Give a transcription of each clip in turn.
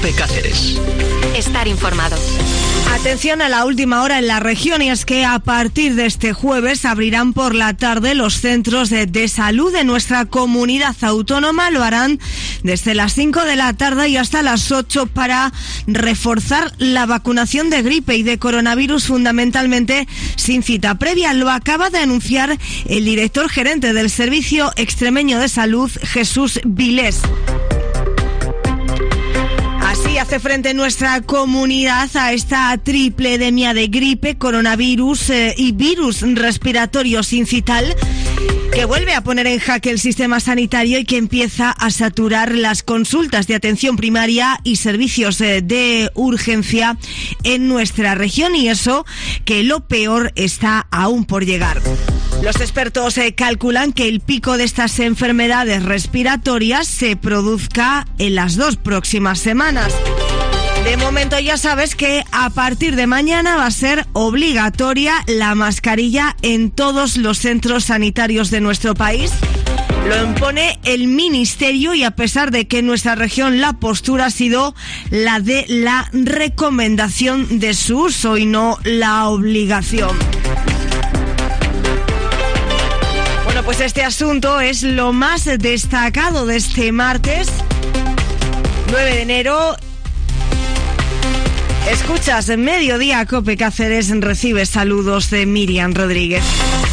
COPE Cáceres. Estar informado. Atención a la última hora en la región, y es que a partir de este jueves abrirán por la tarde los centros de salud de nuestra comunidad autónoma. Lo harán desde las 5 de la tarde y hasta las 8 para reforzar la vacunación de gripe y de coronavirus, fundamentalmente sin cita previa. Lo acaba de anunciar el director gerente del Servicio Extremeño de Salud, Jesús Vilés. Así hace frente nuestra comunidad a esta triple epidemia de gripe, coronavirus y virus respiratorio sincital, que vuelve a poner en jaque el sistema sanitario y que empieza a saturar las consultas de atención primaria y servicios de urgencia en nuestra región, y eso que lo peor está aún por llegar. Los expertos calculan que el pico de estas enfermedades respiratorias se produzca en las 2 próximas semanas. De momento ya sabes que a partir de mañana va a ser obligatoria la mascarilla en todos los centros sanitarios de nuestro país. Lo impone el Ministerio, y a pesar de que en nuestra región la postura ha sido la de la recomendación de su uso y no la obligación. Bueno, pues este asunto es lo más destacado de este martes 9 de enero. Escuchas Mediodía COPE Cáceres, recibes saludos de Miriam Rodríguez.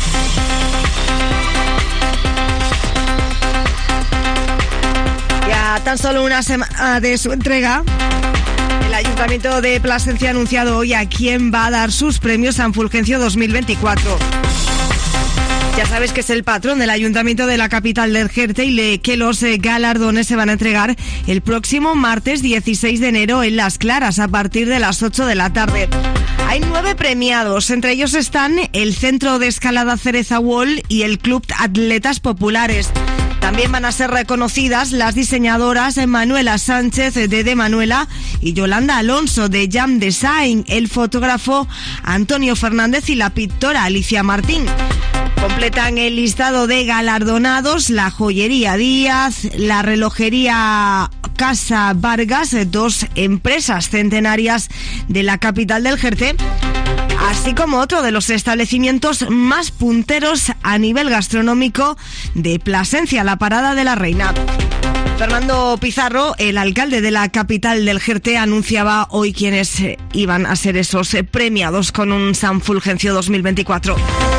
Ya tan solo una semana de su entrega, el Ayuntamiento de Plasencia ha anunciado hoy a quién va a dar sus premios San Fulgencio 2024. Ya sabes que es el patrón del Ayuntamiento de la capital del Jerte y que los galardones se van a entregar el próximo martes 16 de enero en Las Claras a partir de las 8 de la tarde. Hay 9 premiados, entre ellos están el Centro de Escalada Cereza Wall y el Club Atletas Populares. También van a ser reconocidas las diseñadoras Manuela Sánchez de Manuela y Yolanda Alonso de Jam Design, el fotógrafo Antonio Fernández y la pintora Alicia Martín. Completan el listado de galardonados la joyería Díaz, la relojería Casa Vargas, 2 empresas centenarias de la capital del Jerte, así como otro de los establecimientos más punteros a nivel gastronómico de Plasencia, la Parada de la Reina. Fernando Pizarro, el alcalde de la capital del Jerte, anunciaba hoy quiénes iban a ser esos premiados con un San Fulgencio 2024.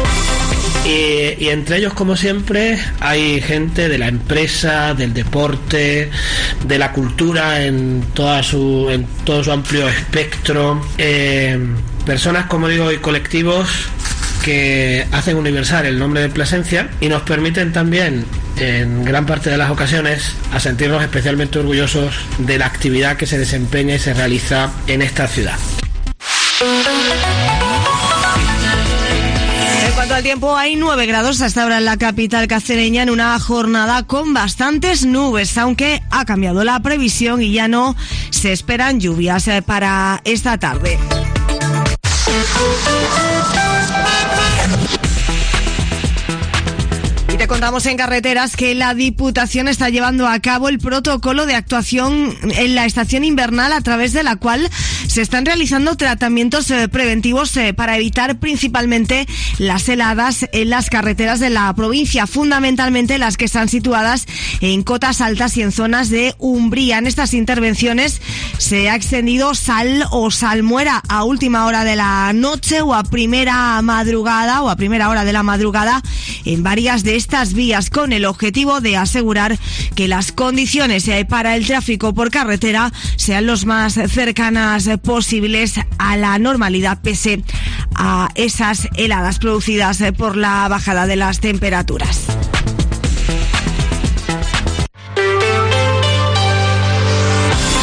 Y entre ellos, como siempre, hay gente de la empresa, del deporte, de la cultura en todo su amplio espectro, personas, como digo, y colectivos que hacen universal el nombre de Plasencia y nos permiten también, en gran parte de las ocasiones, a sentirnos especialmente orgullosos de la actividad que se desempeña y se realiza en esta ciudad. En cuanto al tiempo, hay 9 grados hasta ahora en la capital cacereña, en una jornada con bastantes nubes, aunque ha cambiado la previsión y ya no se esperan lluvias para esta tarde. Te contamos en carreteras que la Diputación está llevando a cabo el protocolo de actuación en la estación invernal, a través de la cual se están realizando tratamientos preventivos para evitar principalmente las heladas en las carreteras de la provincia, fundamentalmente las que están situadas en cotas altas y en zonas de umbría. En estas intervenciones se ha extendido sal o salmuera a última hora de la noche o a primera hora de la madrugada en varias de estas vías, con el objetivo de asegurar que las condiciones para el tráfico por carretera sean los más cercanas posibles a la normalidad, pese a esas heladas producidas por la bajada de las temperaturas.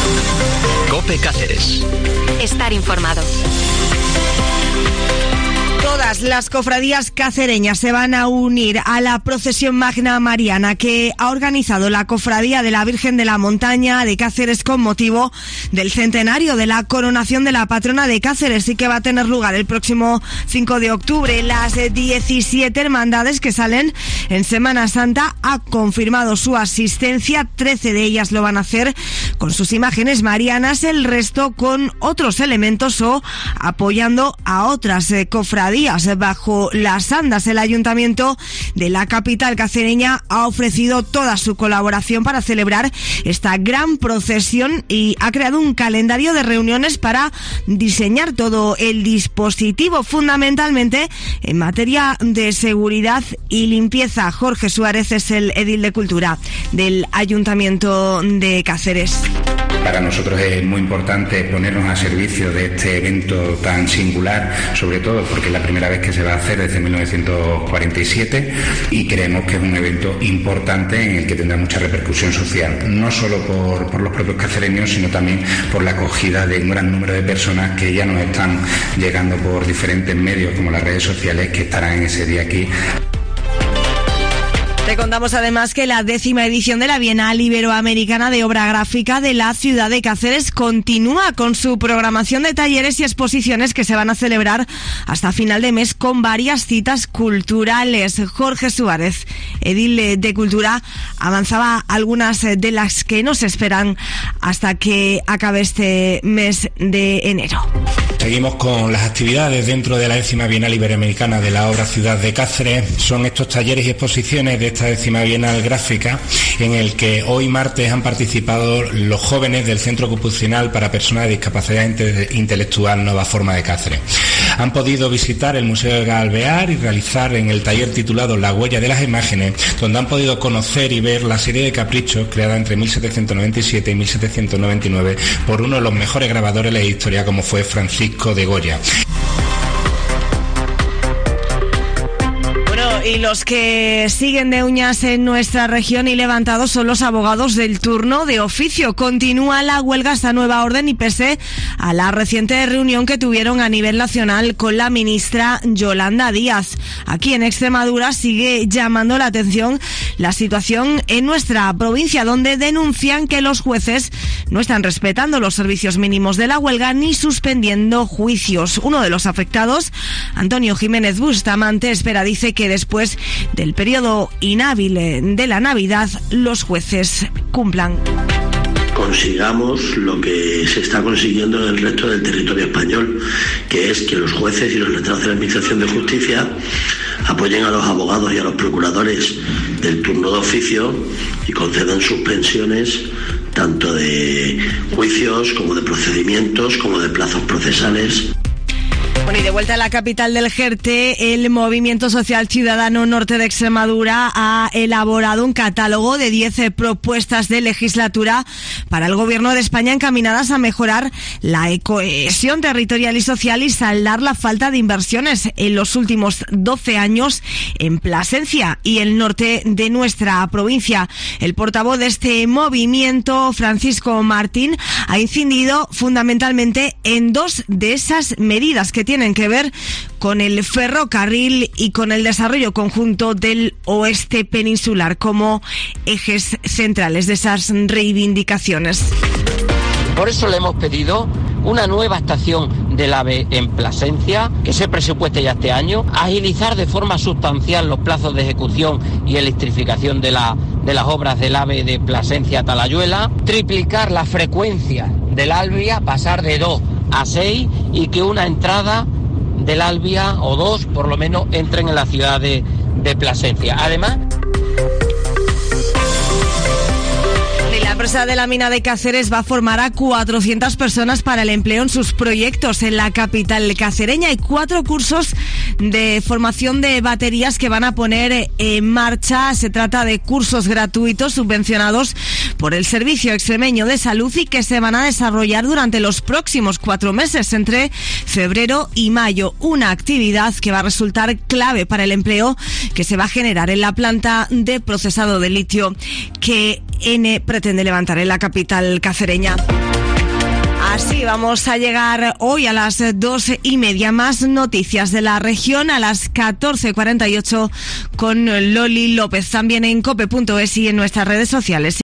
COPE Cáceres. Estar informado. Todas las cofradías cacereñas se van a unir a la procesión magna mariana que ha organizado la Cofradía de la Virgen de la Montaña de Cáceres con motivo del centenario de la coronación de la patrona de Cáceres y que va a tener lugar el próximo 5 de octubre. Las 17 hermandades que salen en Semana Santa ha confirmado su asistencia. 13 de ellas lo van a hacer con sus imágenes marianas, el resto con otros elementos o apoyando a otras cofradías. Bajo las andas, el Ayuntamiento de la capital cacereña ha ofrecido toda su colaboración para celebrar esta gran procesión y ha creado un calendario de reuniones para diseñar todo el dispositivo, fundamentalmente en materia de seguridad y limpieza. Jorge Suárez es el edil de Cultura del Ayuntamiento de Cáceres. Para nosotros es muy importante ponernos a servicio de este evento tan singular, sobre todo porque es la primera vez que se va a hacer desde 1947 y creemos que es un evento importante en el que tendrá mucha repercusión social, no solo por los propios cacereños, sino también por la acogida de un gran número de personas que ya nos están llegando por diferentes medios como las redes sociales, que estarán ese día aquí. Te contamos además que la 10ª edición de la Bienal Iberoamericana de Obra Gráfica de la ciudad de Cáceres continúa con su programación de talleres y exposiciones que se van a celebrar hasta final de mes con varias citas culturales. Jorge Suárez, edil de Cultura, avanzaba algunas de las que nos esperan hasta que acabe este mes de enero. Seguimos con las actividades dentro de la 10ª Bienal Iberoamericana de la Obra Ciudad de Cáceres. Son estos talleres y exposiciones de esta 10ª Bienal Gráfica en el que hoy martes han participado los jóvenes del Centro Ocupacional para Personas de Discapacidad Intelectual Nueva Forma de Cáceres. Han podido visitar el Museo de Galbear y realizar en el taller titulado La huella de las imágenes, donde han podido conocer y ver la serie de caprichos creada entre 1797 y 1799 por uno de los mejores grabadores de la historia como fue Francisco de Goya. Y los que siguen de uñas en nuestra región y levantados son los abogados del turno de oficio. Continúa la huelga esta nueva orden y pese a la reciente reunión que tuvieron a nivel nacional con la ministra Yolanda Díaz. Aquí en Extremadura sigue llamando la atención la situación en nuestra provincia, donde denuncian que los jueces no están respetando los servicios mínimos de la huelga ni suspendiendo juicios. Uno de los afectados, Antonio Jiménez Bustamante, dice que después del periodo inhábil de la Navidad, los jueces cumplan. Consigamos lo que se está consiguiendo en el resto del territorio español, que es que los jueces y los letrados de la Administración de Justicia apoyen a los abogados y a los procuradores del turno de oficio y concedan suspensiones tanto de juicios como de procedimientos como de plazos procesales. Bueno, y de vuelta a la capital del Jerte, el Movimiento Social Ciudadano Norte de Extremadura ha elaborado un catálogo de 10 propuestas de legislatura para el Gobierno de España encaminadas a mejorar la cohesión territorial y social y saldar la falta de inversiones en los últimos 12 años en Plasencia y el norte de nuestra provincia. El portavoz de este movimiento, Francisco Martín, ha incidido fundamentalmente en dos de esas medidas que tienen que ver con el ferrocarril y con el desarrollo conjunto del oeste peninsular como ejes centrales de esas reivindicaciones. Por eso le hemos pedido una nueva estación del AVE en Plasencia, que se presupueste ya este año, agilizar de forma sustancial los plazos de ejecución y electrificación de las obras del AVE de Plasencia a Talayuela, triplicar la frecuencia del Albia, pasar de 2 a 6 y que una entrada del Albia o 2 por lo menos entren en la ciudad de Plasencia. Además, la empresa de la mina de Cáceres va a formar a 400 personas para el empleo en sus proyectos en la capital cacereña. Hay 4 cursos de formación de baterías que van a poner en marcha. Se trata de cursos gratuitos subvencionados por el Servicio Extremeño de Salud y que se van a desarrollar durante los próximos 4 meses, entre febrero y mayo. Una actividad que va a resultar clave para el empleo que se va a generar en la planta de procesado de litio que N pretende levantar en la capital cacereña. Así va. vamos a llegar hoy a las 2:30. Más noticias de la región a las 14:48 con Loli López. También en cope.es y en nuestras redes sociales.